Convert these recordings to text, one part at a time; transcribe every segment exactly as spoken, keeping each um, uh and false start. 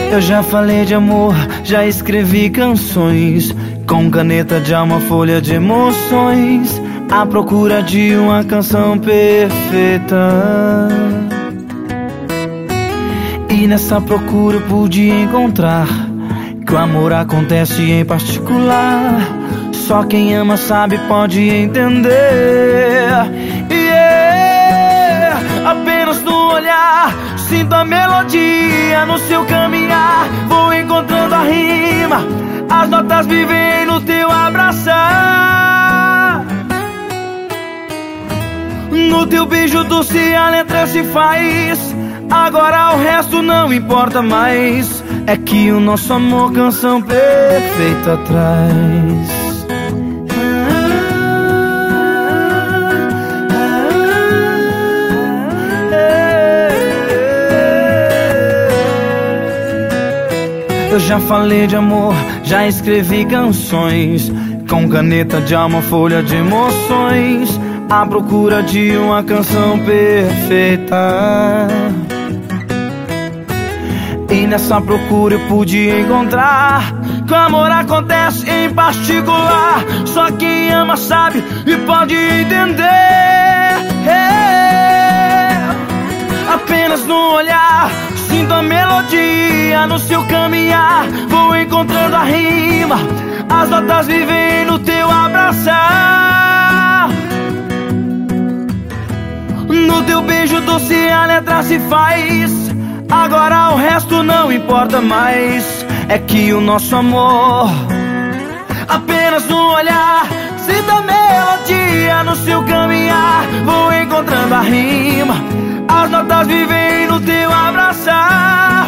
Eu já falei de amor, já escrevi canções, com caneta de alma, folha de emoções, à procura de uma canção perfeita. E nessa procura eu pude encontrar que o amor acontece em particular. Só quem ama sabe, pode entender. Yeah. Apenas no olhar sinto a melodia no seu caminhar. Vou encontrando a rima, as notas vivem no teu abraçar. No teu beijo doce a letra se faz. Agora o resto não importa mais. É que o nosso amor canção perfeita traz. Eu já falei de amor, já escrevi canções, com caneta de alma, folha de emoções, à procura de uma canção perfeita. E nessa procura eu pude encontrar que o amor acontece em particular. Só quem ama sabe e pode entender. Apenas no olhar sinto a melodia no seu caminhar. Vou encontrando a rima, as notas vivem no teu abraçar. No teu beijo doce a letra se faz. Agora o resto não importa mais. É que o nosso amor, apenas no olhar sinto a melodia no seu caminhar. Vou encontrando a rima, as notas vivem no teu abraçar.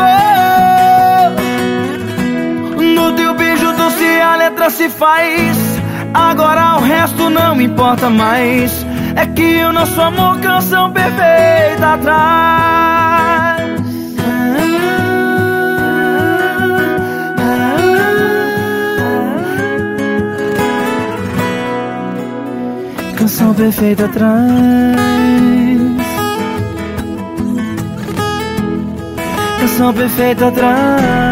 Oh, no teu beijo doce a letra se faz. Agora o resto não importa mais. É que o nosso amor canção perfeita traz. Canção perfeita traz. Canção perfeita traz.